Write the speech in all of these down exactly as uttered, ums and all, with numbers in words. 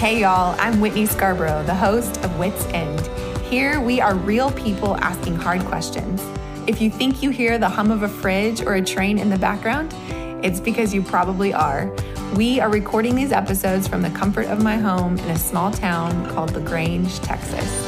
Hey y'all, I'm Whitney Scarborough, the host of Wits End. Here we are real people asking hard questions. If you think you hear the hum of a fridge or a train in the background, it's because you probably are. We are recording these episodes from the comfort of my home in a small town called LaGrange, Texas.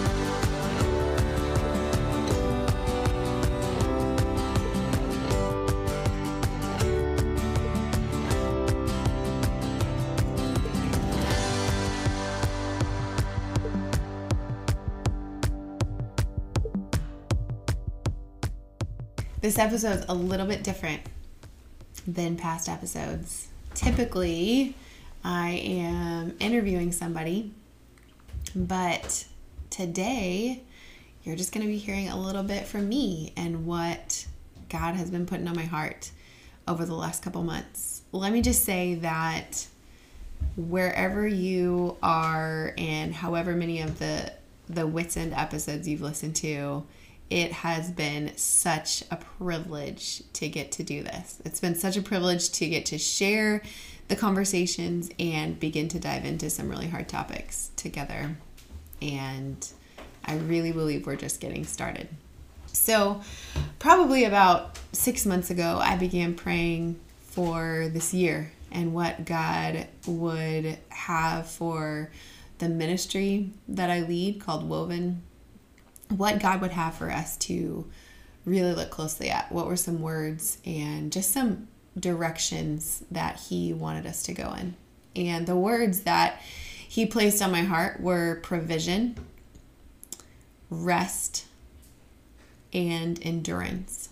This episode's a little bit different than past episodes. Typically, I am interviewing somebody, but today you're just going to be hearing a little bit from me and what God has been putting on my heart over the last couple months. Let me just say that wherever you are and however many of the, the Wits End episodes you've listened to, it has been such a privilege to get to do this. It's been such a privilege to get to share the conversations and begin to dive into some really hard topics together. And I really believe we're just getting started. So probably about six months ago, I began praying for this year and what God would have for the ministry that I lead called Woven. What God would have for us to really look closely at. What were some words and just some directions that He wanted us to go in. And the words that He placed on my heart were provision, rest, and endurance.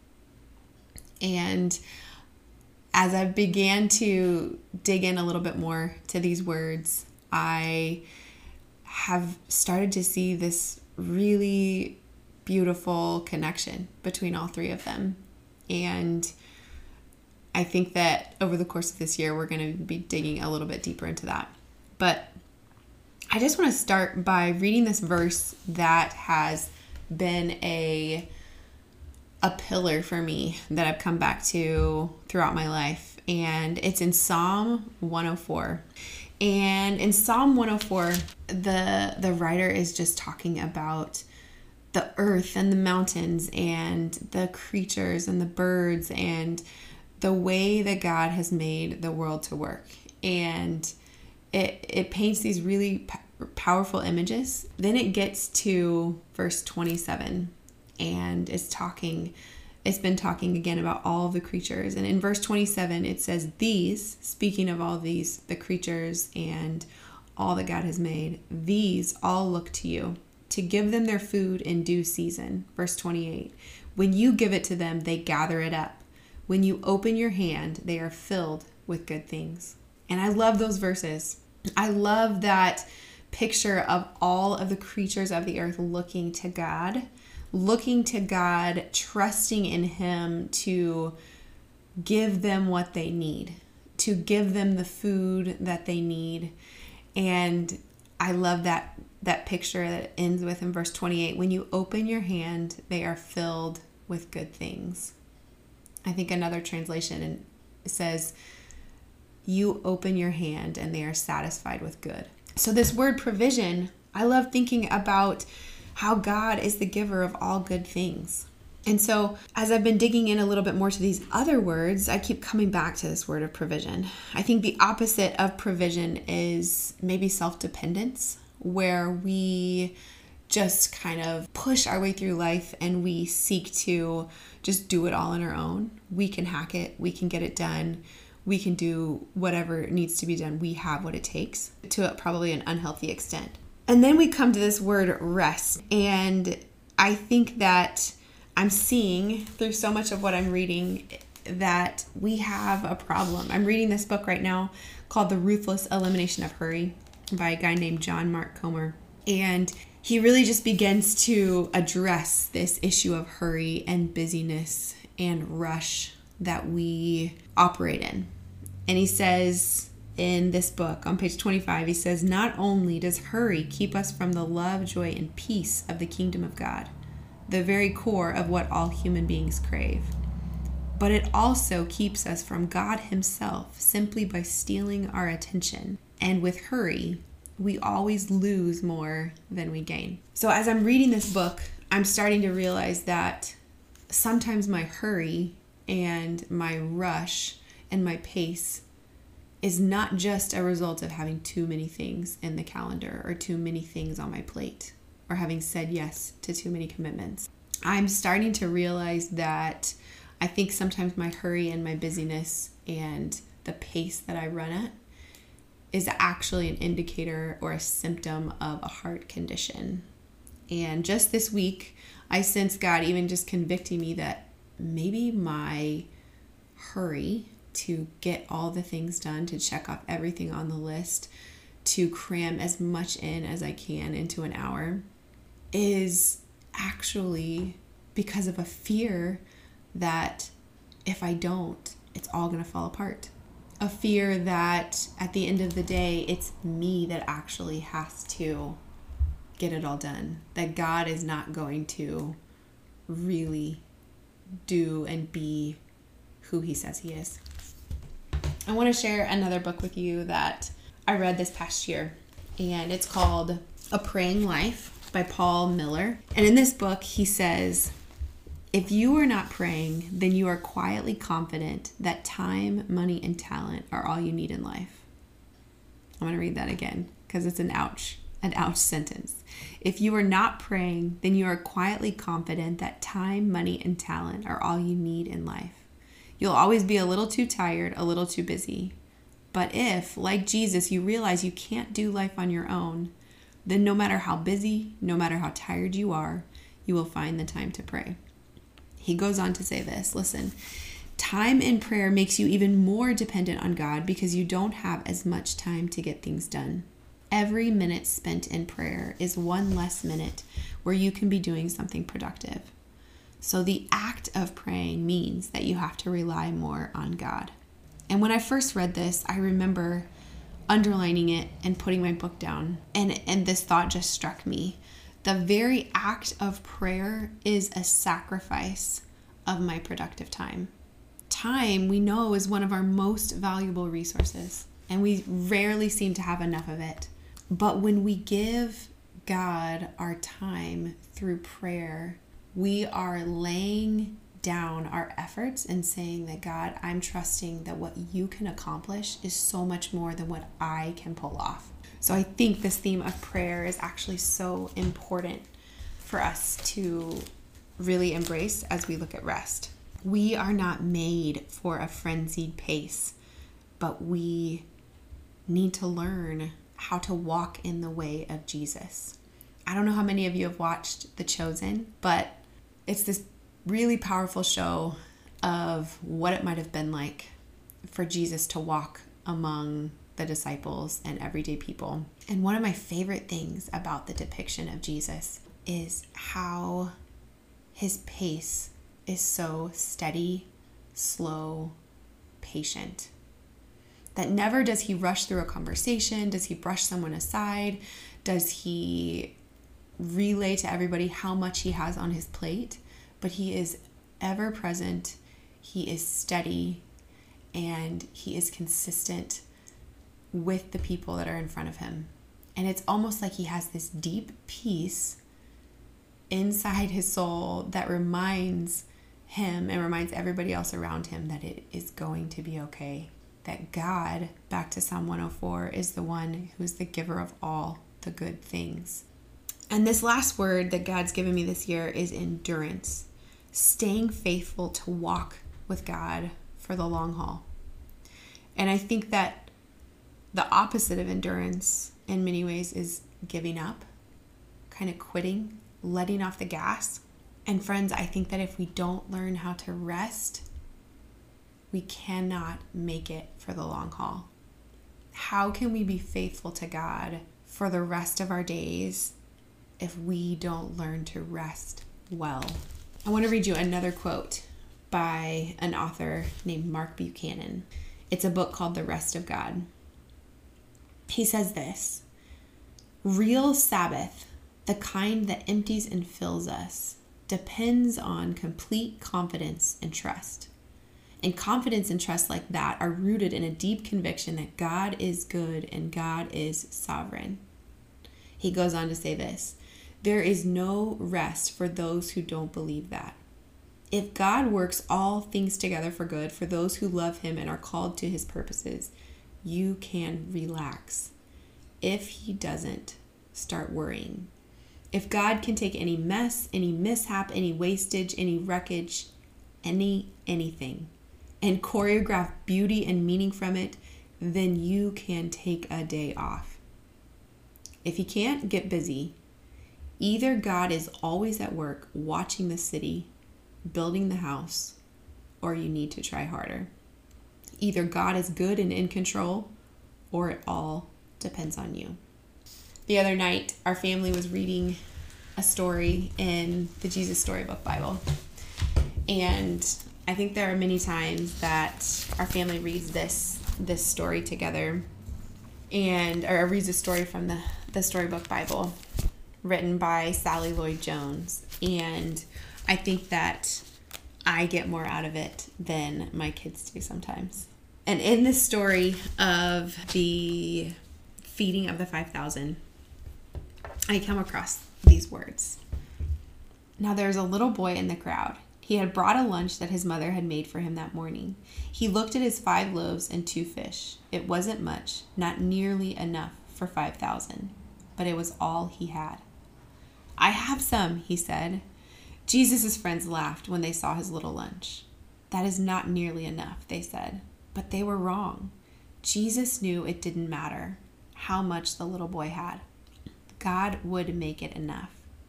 And as I began to dig in a little bit more to these words, I have started to see this really beautiful connection between all three of them. And I think that over the course of this year, we're going to be digging a little bit deeper into that. But I just want to start by reading this verse that has been a a pillar for me that I've come back to throughout my life. And it's in Psalm one oh four. And in Psalm one oh four, the the writer is just talking about the earth and the mountains and the creatures and the birds and the way that God has made the world to work. And it it paints these really p- powerful images. Then it gets to verse twenty-seven, and it's talking It's been talking again about all of the creatures. And in verse twenty-seven, it says, these, speaking of all these, the creatures and all that God has made, these all look to you to give them their food in due season. Verse twenty-eight, when you give it to them, they gather it up. When you open your hand, they are filled with good things. And I love those verses. I love that picture of all of the creatures of the earth looking to God. Looking to God, trusting in Him to give them what they need, to give them the food that they need. And I love that that picture that ends with in verse twenty-eight, when you open your hand, they are filled with good things. I think another translation says, you open your hand and they are satisfied with good. So this word provision, I love thinking about how God is the giver of all good things. And so as I've been digging in a little bit more to these other words, I keep coming back to this word of provision. I think the opposite of provision is maybe self-dependence, where we just kind of push our way through life and we seek to just do it all on our own. We can hack it. We can get it done. We can do whatever needs to be done. We have what it takes, to probably an unhealthy extent. And then we come to this word rest. And I think that I'm seeing through so much of what I'm reading that we have a problem. I'm reading this book right now called The Ruthless Elimination of Hurry by a guy named John Mark Comer. And he really just begins to address this issue of hurry and busyness and rush that we operate in. And he says in this book on page twenty-five, he says, not only does hurry keep us from the love, joy, and peace of the kingdom of God, the very core of what all human beings crave, but it also keeps us from God Himself simply by stealing our attention And with hurry, we always lose more than we gain. So as I'm reading this book, I'm starting to realize that sometimes my hurry and my rush and my pace is not just a result of having too many things in the calendar or too many things on my plate or having said yes to too many commitments. I'm starting to realize that I think sometimes my hurry and my busyness and the pace that I run at is actually an indicator or a symptom of a heart condition. And just this week, I sense God even just convicting me that maybe my hurry to get all the things done, to check off everything on the list, to cram as much in as I can into an hour, is actually because of a fear that if I don't, it's all going to fall apart. A fear that at the end of the day, it's me that actually has to get it all done. That God is not going to really do and be who he says he is. I want to share another book with you that I read this past year, and it's called A Praying Life by Paul Miller. And in this book, he says, if you are not praying, then you are quietly confident that time, money, and talent are all you need in life. I'm going to read that again because it's an ouch, an ouch sentence. If you are not praying, then you are quietly confident that time, money, and talent are all you need in life. You'll always be a little too tired, a little too busy. But if, like Jesus, you realize you can't do life on your own, then no matter how busy, no matter how tired you are, you will find the time to pray. He goes on to say this, listen, time in prayer makes you even more dependent on God because you don't have as much time to get things done. Every minute spent in prayer is one less minute where you can be doing something productive. So the act of praying means that you have to rely more on God. And when I first read this, I remember underlining it and putting my book down. And, and this thought just struck me. The very act of prayer is a sacrifice of my productive time. Time, we know, is one of our most valuable resources, and we rarely seem to have enough of it. But when we give God our time through prayer, we are laying down our efforts and saying that, God, I'm trusting that what you can accomplish is so much more than what I can pull off. So I think this theme of prayer is actually so important for us to really embrace as we look at rest. We are not made for a frenzied pace, but we need to learn how to walk in the way of Jesus. I don't know how many of you have watched The Chosen, but it's this really powerful show of what it might have been like for Jesus to walk among the disciples and everyday people. And one of my favorite things about the depiction of Jesus is how his pace is so steady, slow, patient. That never does he rush through a conversation, does he brush someone aside, does he relay to everybody how much he has on his plate, but he is ever present, he is steady, and he is consistent with the people that are in front of him. And it's almost like he has this deep peace inside his soul that reminds him and reminds everybody else around him that it is going to be okay. That God, back to Psalm one oh four, is the one who's the giver of all the good things. And this last word that God's given me this year is endurance. Staying faithful to walk with God for the long haul. And I think that the opposite of endurance in many ways is giving up, kind of quitting, letting off the gas. And friends, I think that if we don't learn how to rest, we cannot make it for the long haul. How can we be faithful to God for the rest of our days if we don't learn to rest well? I want to read you another quote by an author named Mark Buchanan. It's a book called The Rest of God. He says this, real Sabbath, the kind that empties and fills us, depends on complete confidence and trust. And confidence and trust like that are rooted in a deep conviction that God is good and God is sovereign. He goes on to say this, there is no rest for those who don't believe that. If God works all things together for good for those who love him and are called to his purposes, you can relax. If he doesn't, start worrying. If God can take any mess, any mishap, any wastage, any wreckage, any anything, and choreograph beauty and meaning from it, then you can take a day off. If he can't, get busy. Either God is always at work watching the city, building the house, or you need to try harder. Either God is good and in control, or it all depends on you. The other night, our family was reading a story in the Jesus Storybook Bible. And I think there are many times that our family reads this this story together, and or reads a story from the, the Storybook Bible written by Sally Lloyd Jones. And I think that I get more out of it than my kids do sometimes. And in this story of the feeding of the five thousand, I come across these words. Now there's a little boy in the crowd. He had brought a lunch that his mother had made for him that morning. He looked at his five loaves and two fish. It wasn't much, not nearly enough for five thousand, but it was all he had. I have some, he said. Jesus' friends laughed when they saw his little lunch. That is not nearly enough, they said, but they were wrong. Jesus knew it didn't matter how much the little boy had. God would make it enough,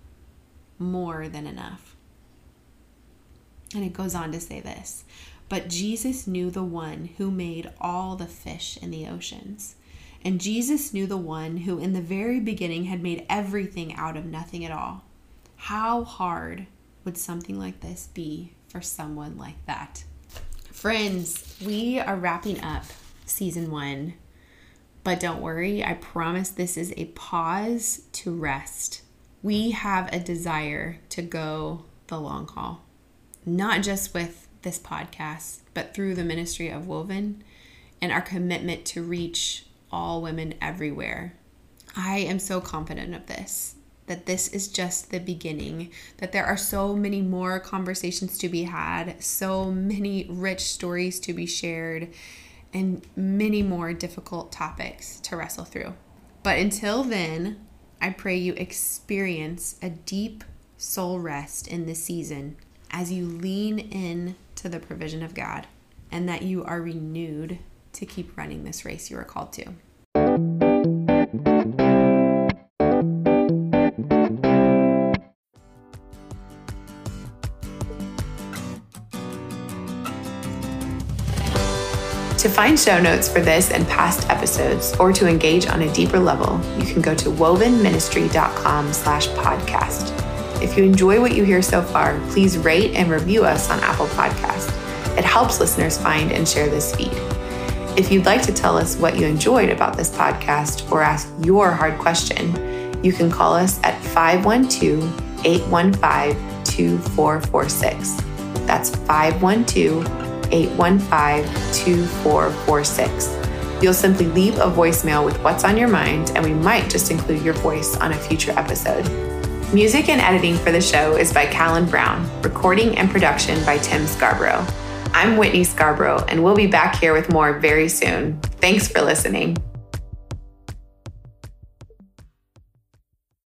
more than enough. And it goes on to say this, but Jesus knew the one who made all the fish in the oceans. And Jesus knew the one who in the very beginning had made everything out of nothing at all. How hard would something like this be for someone like that? Friends, we are wrapping up season one, but don't worry, I promise this is a pause to rest. We have a desire to go the long haul. Not just with this podcast, but through the ministry of Woven and our commitment to reach all women everywhere. I am so confident of this, that this is just the beginning, that there are so many more conversations to be had, so many rich stories to be shared, and many more difficult topics to wrestle through. But until then, I pray you experience a deep soul rest in this season as you lean in to the provision of God, and that you are renewed to keep running this race you are called to. To find show notes for this and past episodes, or to engage on a deeper level, you can go to wovenministry.com slash podcast. If you enjoy what you hear so far, please rate and review us on Apple Podcasts. It helps listeners find and share this feed. If you'd like to tell us what you enjoyed about this podcast or ask your hard question, you can call us at five one two, eight one five, two four four six. That's five one two, eight one five, two four four six. You'll simply leave a voicemail with what's on your mind, and we might just include your voice on a future episode. Music and editing for the show is by Callan Brown, recording and production by Tim Scarborough. I'm Whitney Scarborough, and we'll be back here with more very soon. Thanks for listening.